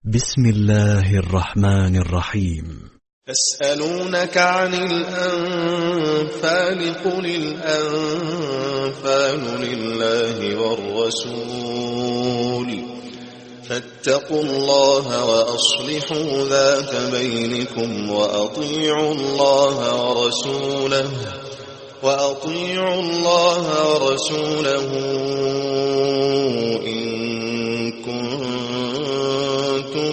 بسم الله الرحمن الرحيم. يسألونك عن الأنفال قل الأنفال لله والرسول فاتقوا الله وأصلحوا ذات بينكم وأطيعوا الله ورسوله إن كنتم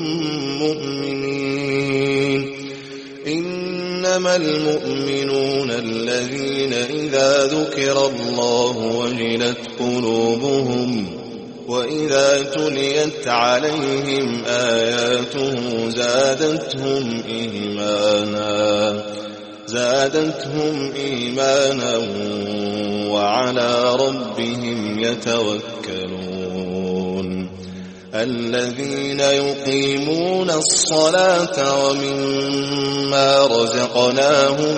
مؤمنين. إنما المؤمنون الذين إذا ذكر الله وجلت قلوبهم وإذا تليت عليهم آياته زادتهم إيمانا وعلى ربهم يتوكلون. الذين يقيمون الصلاة ومما رزقناهم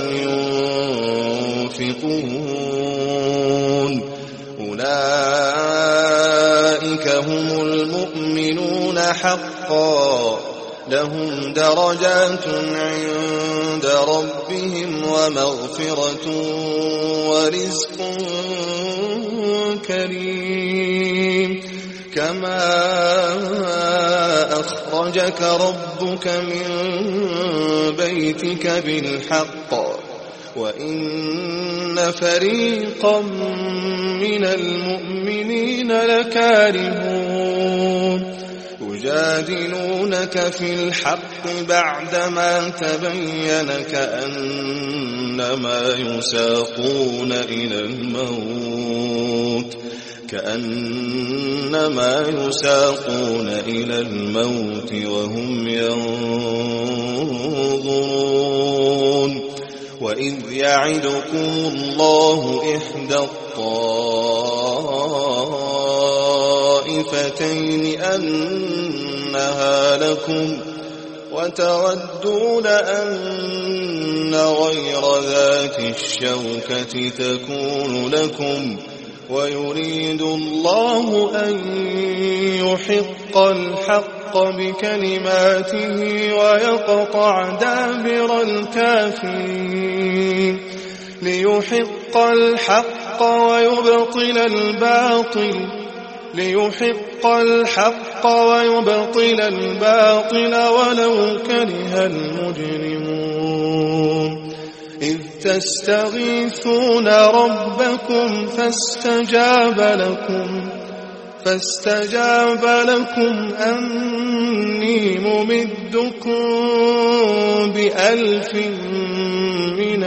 ينفقون أولئك هم المؤمنون حقا لهم درجات عند ربهم ومغفرة ورزق كريم. كما أخرجك ربك من بيتك بالحق وإن فريقا من المؤمنين لكارهون يجادلونك في الحق بعدما تبين كأنما يساقون إلى الموت وهم ينظرون. وإذ يعدكم الله إحدى الطائفتين أنها لكم وتودون أن غير ذات الشوكة تكون لكم ويريد الله أن يحق الحق بكلماته ويقطع دابر الكافرين. ليحق الحق ويبطل الباطل ولو كره المجرمون. إذ تستغيثون ربكم فاستجاب لكم أني ممدكم ب1000 من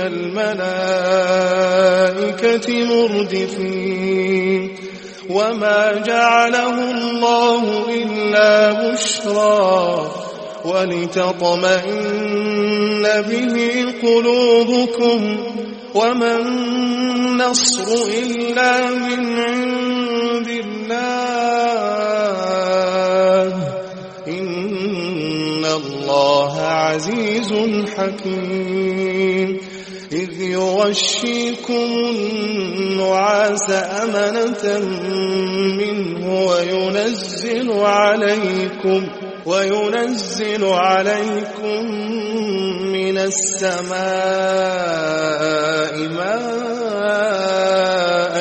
الملائكة مردفين. وما جعله الله إلا بشرى ولتطمئن به قلوبكم وما النصر إلا من عند الله إن الله عزيز حكيم. إذ يغشيكم النعاس أمنة منه وينزل عليكم من السماء ماء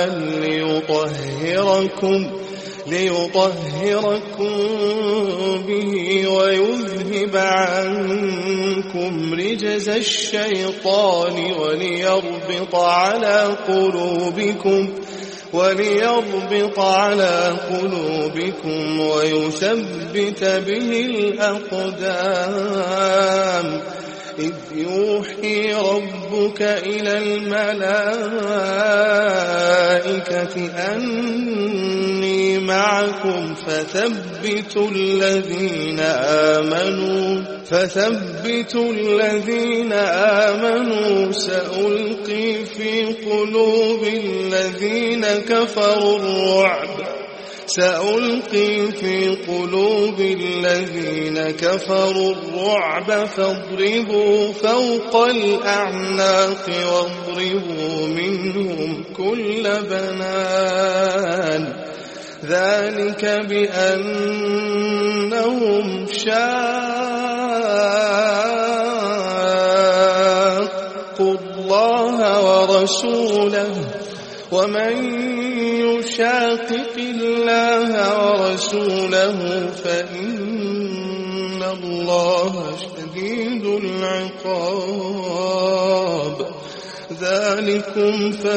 ليطهركم به ويذهب عنكم رجز الشيطان وليربط على قلوبكم ويثبت به الأقدام. إذ يوحي ربك إلى الملائكة أني معكم فثبتوا الذين آمنوا سألقي في قلوب الذين كفروا الرعب فاضربوا فوق الأعناق واضربوا منهم كل بنان ذلك بأنهم شاقوا الله ورسوله ومن يشاقق الله ورسوله فإن الله شديد العقاب ذلكم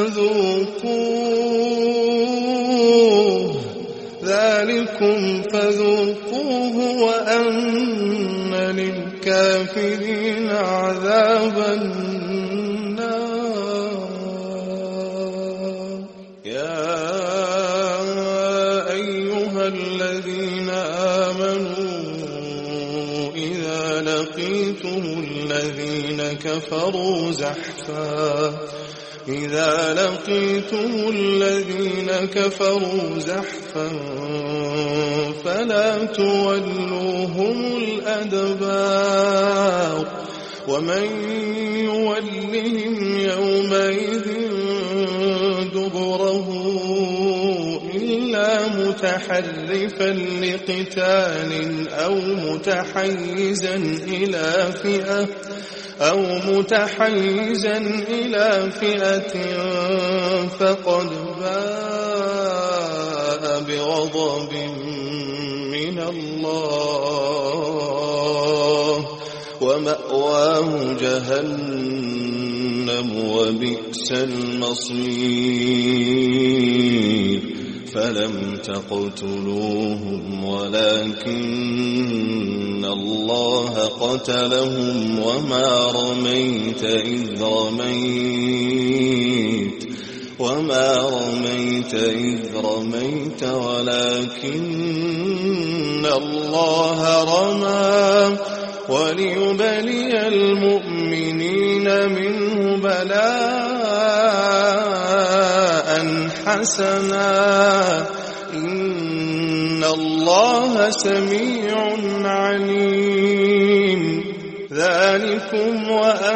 فذوقوه وأن للكافرين عذاب النار يا أيها الذين آمنوا إذا لقيتم الذين كفروا زحفا فلا تولوهم الأدبار ومن يولهم يومئذ دبره إلا متحرفا لقتال أو متحيزا إلى فئة فقد باء بغضب من الله ومأواه جهنم وبئس المصير فلم تقتلوهم ولكن الله قتلهم وما رميت إذ رميت ولكن الله رمى وليبلي المؤمنين منه بلاء حسنا إن الله سميع عليم ذلكم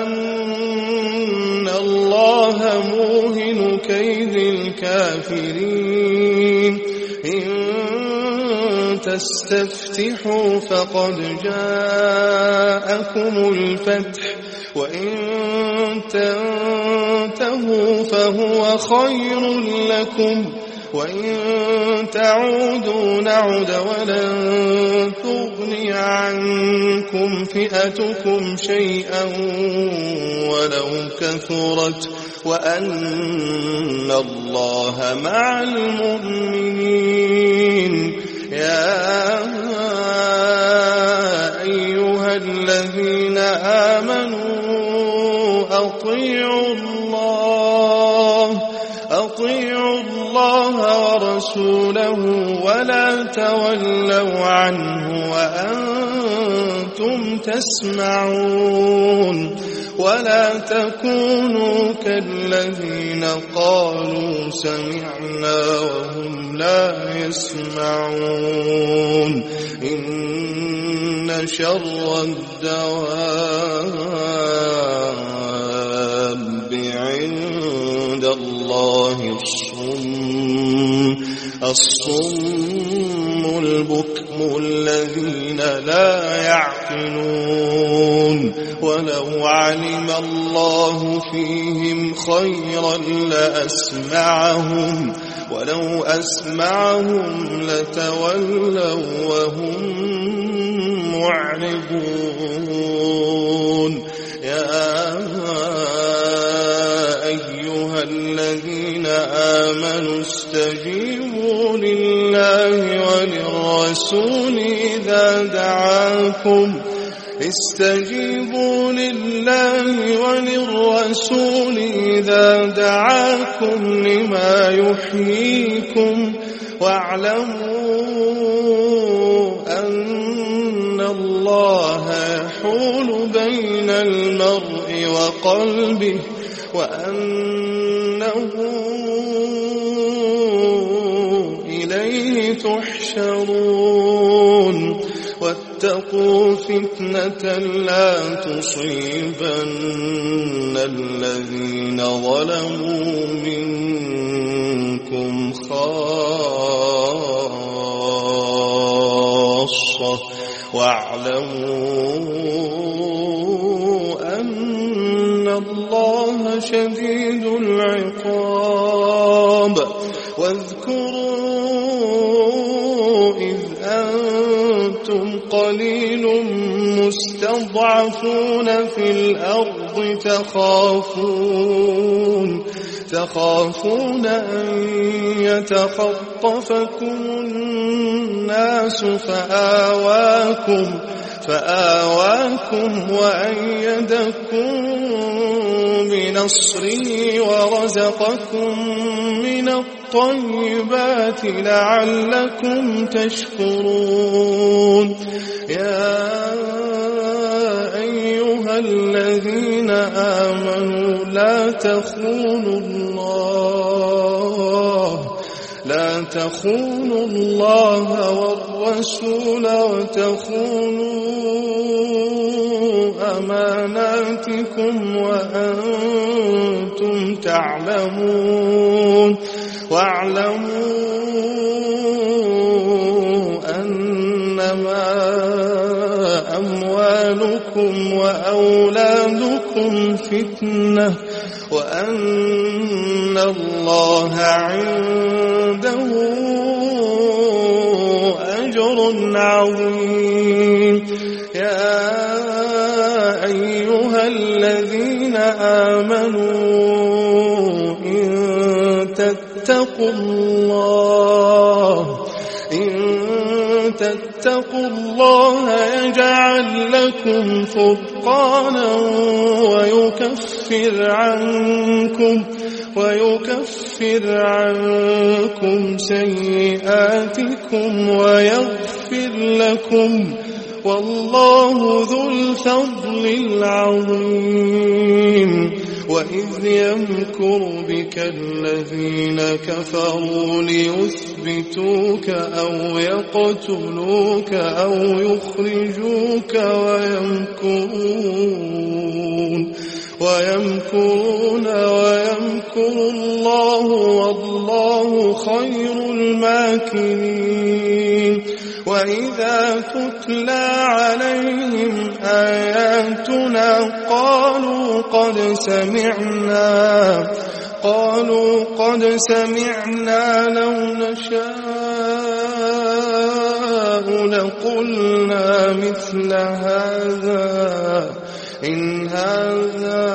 وأن الله موهن كيد الكافرين إن تستفتحوا فقد جاءكم الفتح وإن تنتهوا فهو خير لكم وإن تعودوا نعد ولن تغني عنكم فئتكم شيئا ولو كثرت وأن الله مع المؤمنين يا أيها الذين آمنوا أطيعوا الله ورسوله ولا تولوا عنه وأنتم تسمعون ولا تكونوا كالذين قالوا سمعنا وهم لا يسمعون إن شر الدواب عند الله الصم البكم الذين لا يعقلون ولو علم الله فيهم خيرا لأسمعهم ولو أسمعهم لتولوا وهم معرضون يا أيها الذين آمنوا استجيبوا لله وللرسول إذا دعاكم لما يحييكم واعلموا أن الله يحول بين المرء وقلبه وأنه إليه تحشرون واتقوا فتنة لا تصيبن الذين ظلموا منكم خاصة واعلموا أن الله شديد العقاب. واذكروا إذ أنتم قليل مستضعفون في الأرض تخافون أن يتخطفكم الناس فآواكم وأيدكم بنصره ورزقكم من الطيبات لعلكم تشكرون. يا أيها الذين آمنوا لا تخونوا الله والرسول وتخونوا أماناتكم وأنتم تعلمون. واعلموا أنما أموالكم وأولادكم فتنة وأن الله عنده أجر عظيم. يا أيها الذين آمنوا إن تتقوا الله يجعل لكم فرقانا ويكفر عنكم سيئاتكم ويغفر لكم والله ذو الفضل العظيم. وإذ يمكر بك الذين كفروا ليثبتوك أو يقتلوك أو يخرجوك ويمكرون ويمكر الله والله خير الماكرين. وإذا تتلى عليهم آياتنا قالوا قد سمعنا لو نشاء لقلنا مثل هذا إن هذا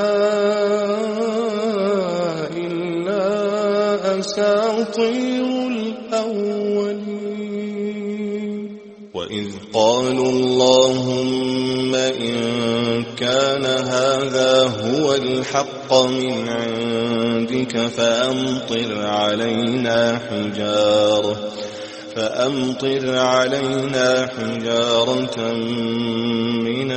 إلا أساطير الأولين. وإذ قالوا اللهم إن كان هذا هو الحق من عندك فأمطر علينا حجارة من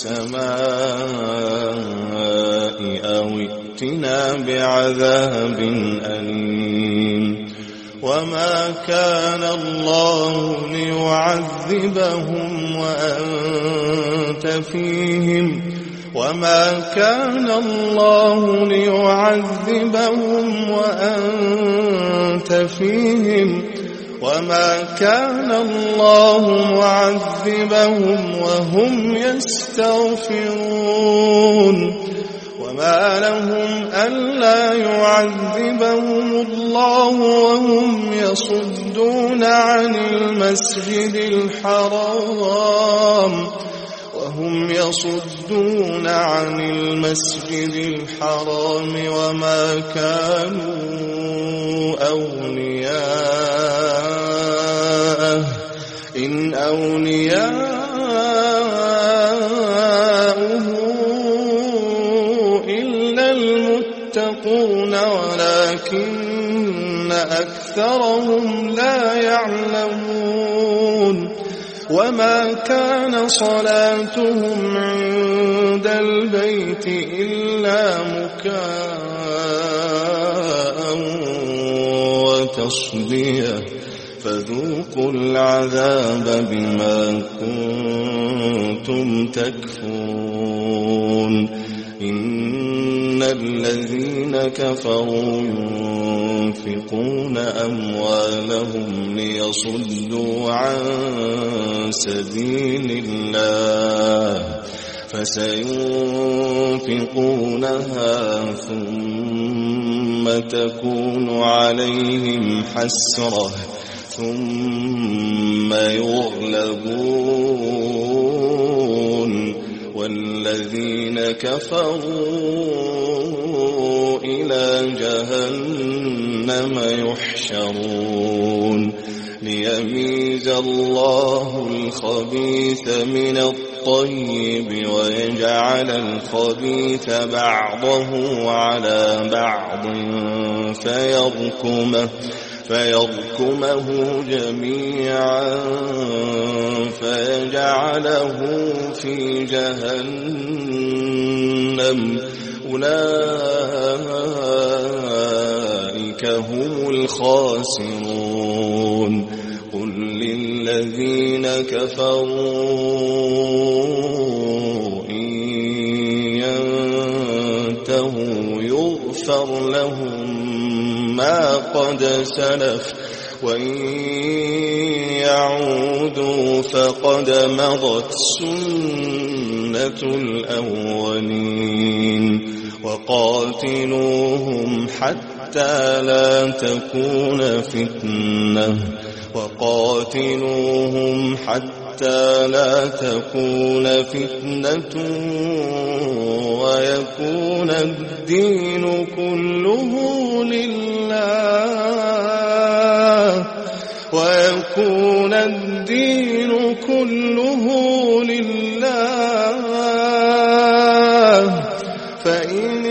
السماء أو ائتنا بعذاب أليم. وما كان الله ليعذبهم وأنت فيهم وما كان الله معذبهم وهم يستغفرون. وما لهم ألا يعذبهم الله وهم يصدون عن المسجد الحرام وما كانوا أولياءه إن أولياؤه إلا المتقون ولكن أكثرهم لا يعلمون. وما كان صلاتهم عند البيت إلا مكاء وتصدية فذوقوا العذاب بما كنتم تكفرون إن الذين كفروا ينفقون أموالهم ليصدوا عن سبيل الله فسينفقونها ثم تكون عليهم حسرة ثم يغلبون والذين كفروا إلى جهنم يحشرون ليميز الله الخبيث من الطيب ويجعل الخبيث بعضه على بعض فيركمه جميعا فيجعله في جهنم أولئك هم الخاسرون قل للذين كفروا إن ينتهوا يغفر لهم ما قد سلف وإن يعودوا فقد مضت سنة الأولين وقاتلوهم حتى لا تكون فتنة ويكون الدين كله لله فإن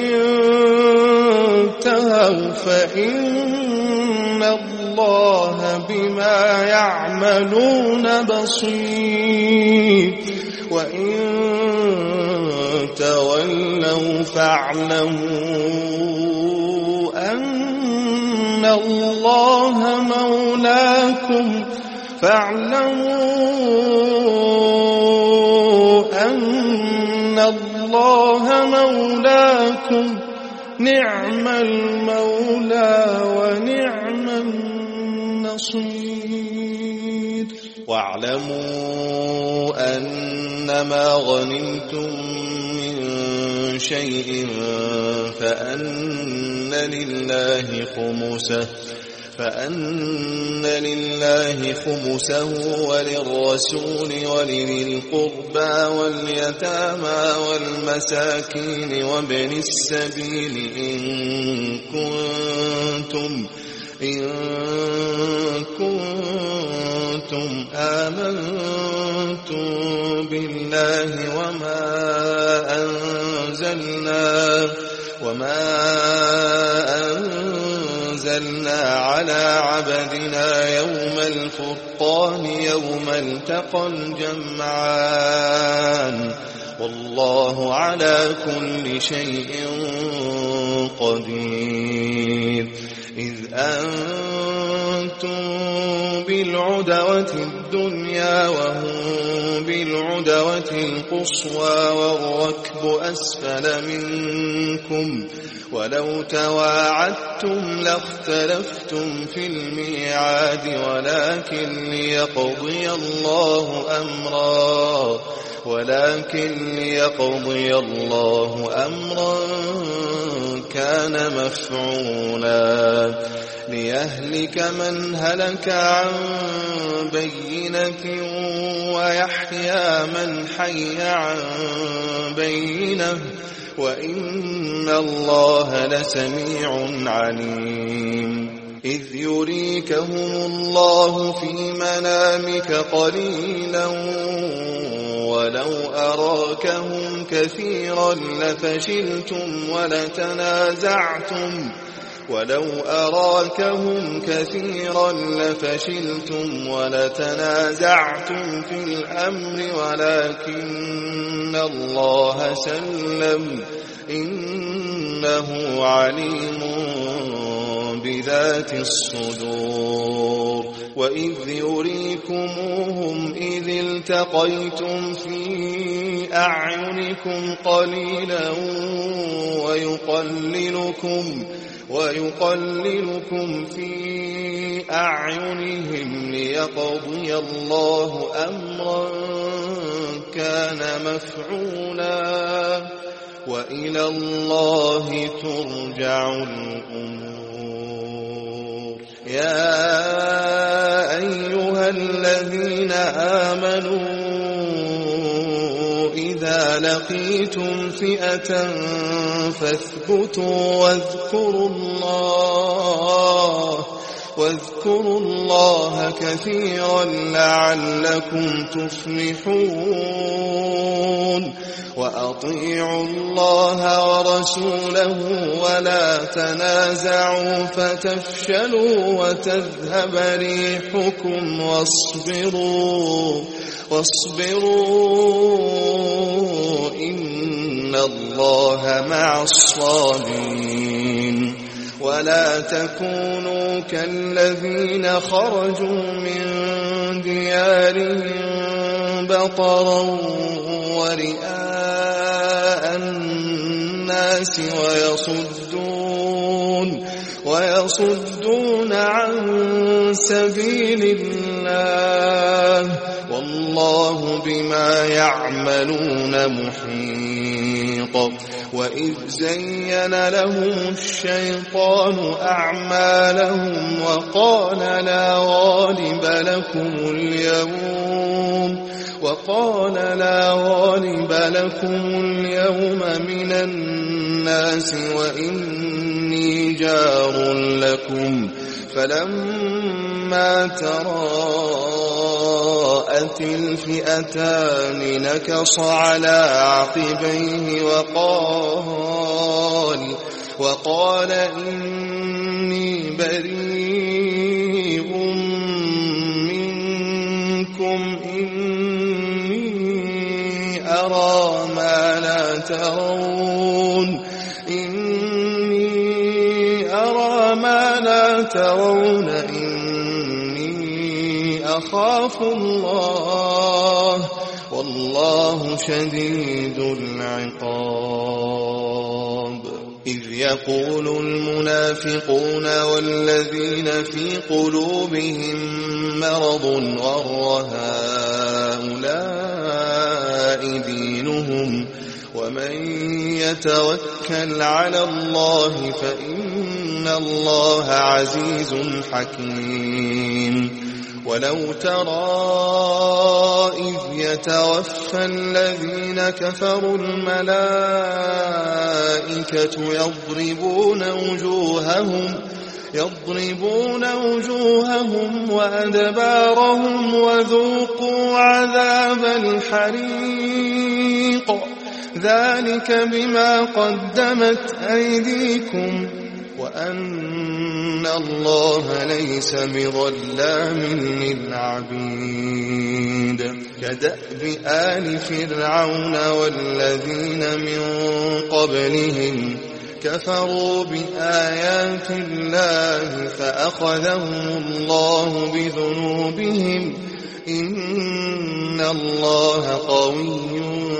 انتهوا فإن الله بما يعملون بصير وإن تولوا فاعلموا أن الله مولاكم نعم المولى ونعم النصير واعلموا أنما غنمتم من شيء فأن لله خمسه وللرسول ولذي القربى واليتامى والمساكين وابن السبيل إن كنتم آمنتم بالله وما أنزلنا على عبدنا يوم الفرقان يوم التقى الجمعان والله على كل شيء قدير إذ أنتم بالعدوة الدنيا وهم بالعدوة القصوى والركب أسفل منكم ولو تواعدتم لاختلفتم في الميعاد ولكن ليقضي الله أمرا كان مفعولا ليهلك من هلك عن بينة ويحيى من حي عن بينة وإن الله لسميع عليم إذ يريكهم الله في منامك قليلا ولو أراكهم كثيرا لفشلتم ولتنازعتم في الأمر ولكن الله سلم إنه عليم بذات الصدور وإذ يريكموهم إذ التقيتم في أعينكم قليلا ويقللكم في أعينهم ليقضي الله أمرا كان مفعولا وإلى الله ترجع الأمور. يا أيها الذين آمنوا إذا لقيتم فئة فاثبتوا واذكروا الله كثيرا لعلكم تفلحون. وأطيعوا الله ورسوله ولا تنازعوا فتفشلوا وتذهب ريحكم واصبروا إن الله مع الصابرين. ولا تكونوا كالذين خرجوا من ديارهم بطرا ورئاء الناس ويصدون عن سبيل الله والله بما يعملون محيط. وإذ زين لهم الشيطان أعمالهم وقال لا غالب لكم اليوم من الناس وإني جار لكم. فلما تراءت الفئتان نكص على عقبيه وقال إني بريء منكم إني أرى ما لا ترون إني أخاف الله والله شديد العقاب. إذ يقول المنافقون والذين في قلوبهم مرض غر هؤلاء دينهم ومن يتوكل على الله فإن الله عزيز حكيم. ولو ترى إذ يتوفى الذين كفروا الملائكة يضربون وجوههم وأدبارهم وذوقوا عذاب الحريق ذلك بما قدمت أيديكم وأن الله ليس بظلام للعبيد. كدأب آل فرعون والذين من قبلهم كفروا بآيات الله فأخذهم الله بذنوبهم إن الله قوي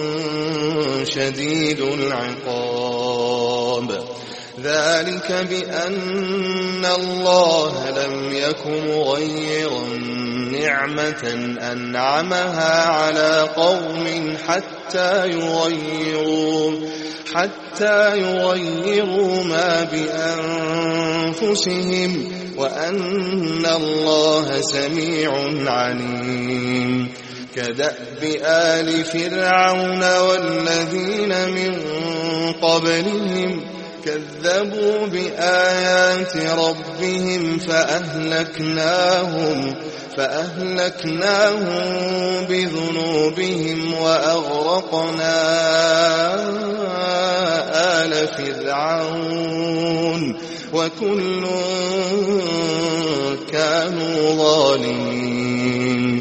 شديد العقاب. ذلك بأن الله لم يكن مغيرا نعمة أنعمها على قوم حتى يغيروا ما بأنفسهم وأن الله سميع عليم. كدأب آل فرعون والذين من قبلهم كذبوا بآيات ربهم فأهلكناهم بذنوبهم وأغرقنا آل فرعون وكل كانوا ظالمين.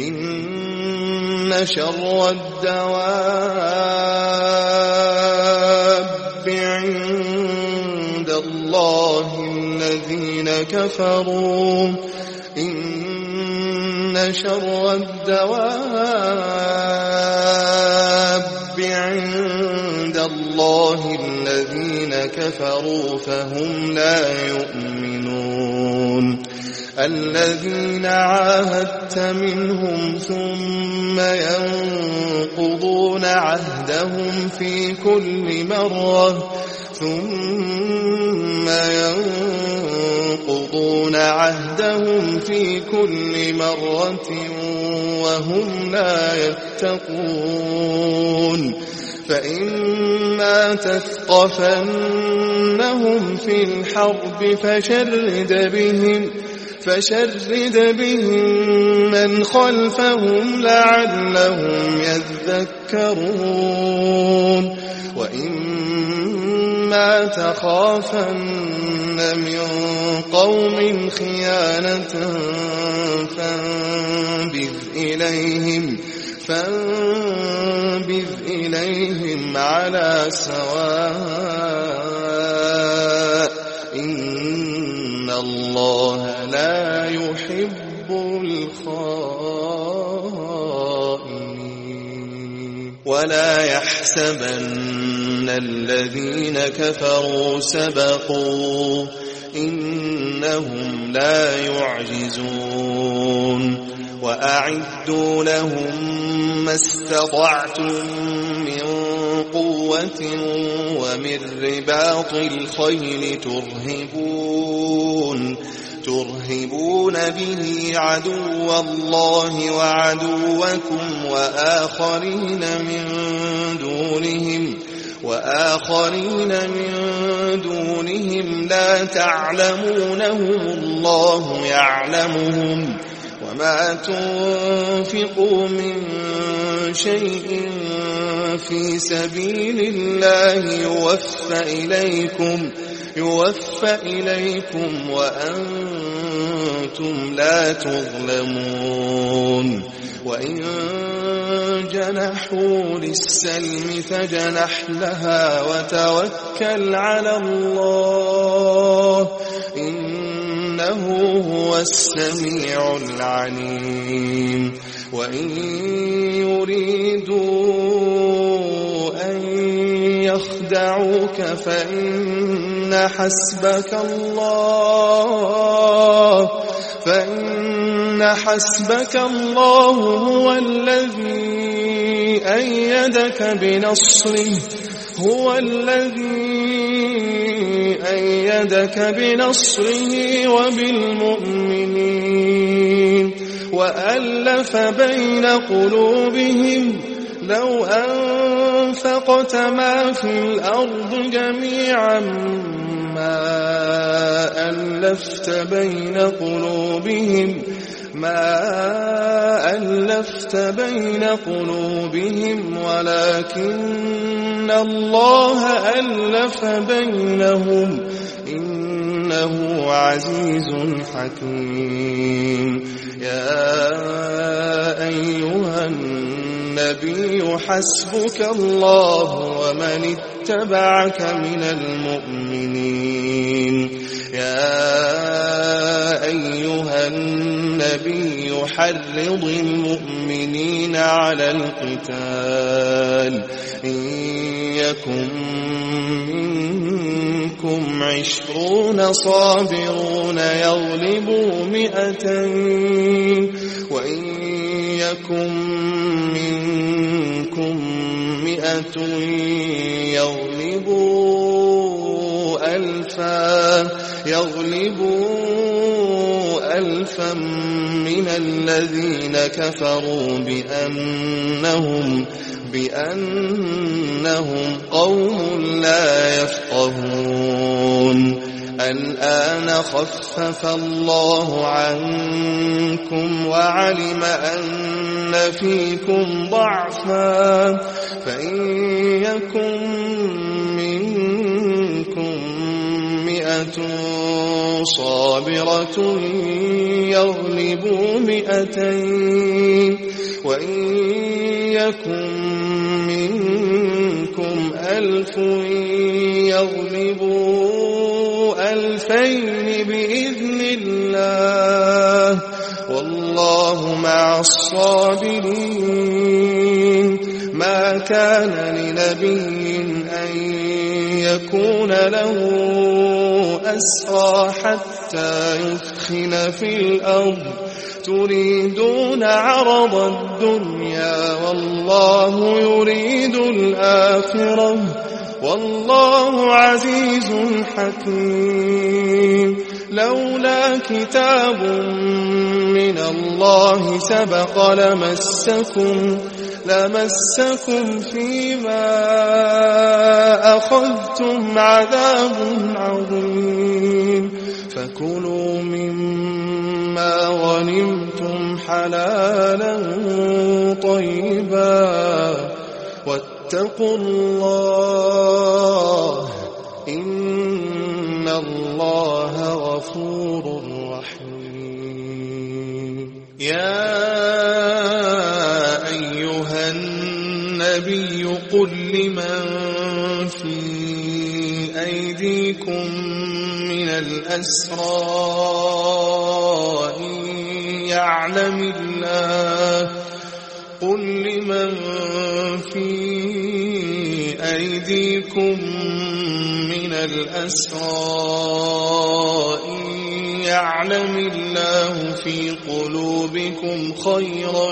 إن شر الدواب عند الله الذين كفروا إن شر الدواب عند الله الذين كفروا فهم لا يؤمنون الذين عاهدت منهم ثم ينقضون عهدهم في كل مرة وهم لا يتقون فإما تثقفنهم في الحرب فشرد بهم من خلفهم لعلهم يذكرون وإما تخافن من قوم خيانة فانبذ إليهم على سواء إن الله لا يحب الخائنين ولا يحسبن الذين كفروا سبقوا إنهم لا يعجزون وأعدوا لهم ما استطعتم من قوة ومن رباط الخيل ترهبون به عدو الله وعدوكم وآخرين من دونهم لا تعلمونهم الله يعلمهم وما تنفقوا من شيء في سبيل الله يوفى إليكم وأنتم لا تظلمون وإن جنحوا للسلم فجنح لها وتوكل على الله إنه هو السميع العليم وإن يريدوا أن يخدعوك فإن حسبك الله هو الذي أيدك بنصره وبالمؤمنين وألف بين قلوبهم لو أنفقت ما في الأرض جميعا ما ألفت بين قلوبهم ولكن الله ألف بينهم إنه عزيز حكيم يا أيها النبي حسبك الله ومن اتبعك من المؤمنين يا أيها النبي حرض المؤمنين على القتال إن يكن منكم 20 صابرون يغلبوا 200 وإن يكن منكم 100 يغلبوا 1000 من الذين كفروا بأنهم قوم لا يفقهون الآن خفف الله عنكم وعلم أن فيكم ضعفا فإن يكن منكم 100 صابرة يغلبوا 200 وإن يكن منكم 1000 يغلبوا 2000 بإذن الله والله والله مع الصابرين. ما كان لنبي أن يكون له أسرى حتى يثخن في الأرض تريدون عرض الدنيا والله يريد الآخرة والله عزيز حكيم. لولا كتاب من الله سبق لمسكم فيما أخذتم عذاب عظيم. فكلوا مما غنمتم حلالا طيبا واتقوا الله إن الله غفور رحيم. يا أيها النبي قل لمن في أيديكم من الأسرى إن يعلم الله في قلوبكم خيرا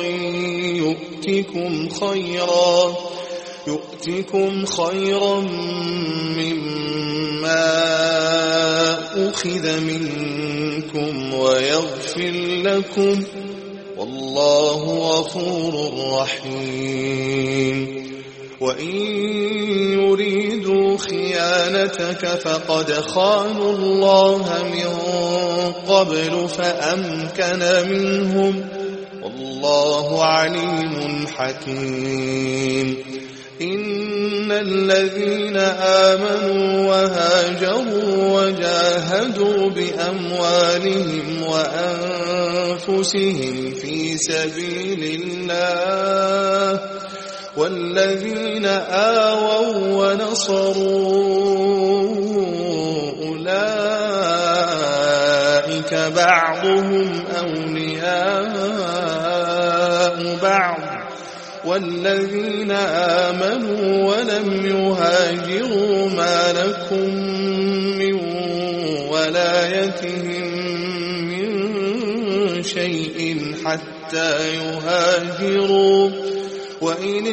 يؤتكم خيرا مما أخذ منكم ويغفر لكم والله غفور رحيم. وإن يريدوا خيانتك فقد خانوا الله من قبل فأمكن منهم والله عليم حكيم. إن الذين آمنوا وهاجروا وجاهدوا بأموالهم وأنفسهم في سبيل الله والذين آووا ونصروا أولئك بعضهم أولياء بعض والذين آمنوا ولم يهاجروا ما لكم من ولايتهم من شيء حتى يهاجروا وإن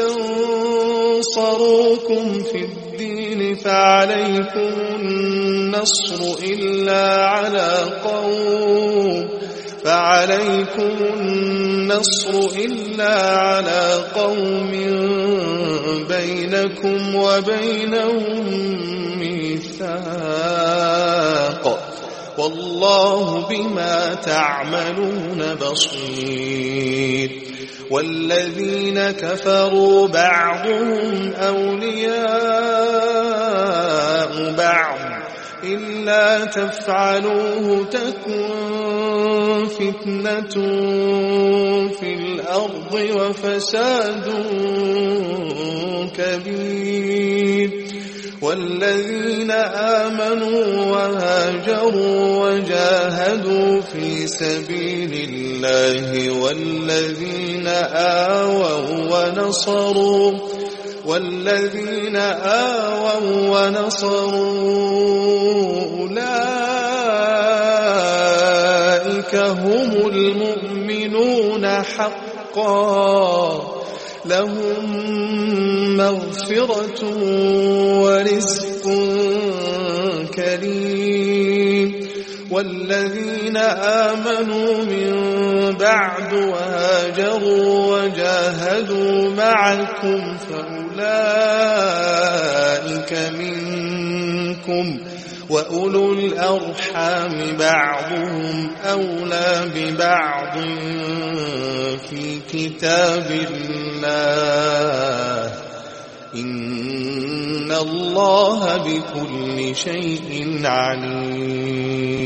استنصروكم في الدين فعليكم النصر إلا على قوم بينكم وبينهم ميثاق والله بما تعملون بصير. والذين كفروا بعضهم أولياء بعض إلا تفعلوه تكن فتنة في الأرض وفساد كبير. والذين آمنوا وهاجروا وجاهدوا في سبيل الله والذين آووا ونصروا أولئك هم المؤمنون حقا لهم مغفرة ورزق كريم. والذين آمنوا من بعد وهاجروا وجاهدوا معكم فأولئك منكم وأولو الأرحام بعضهم أولى ببعض في كتاب الله إن الله بكل شيء عليم.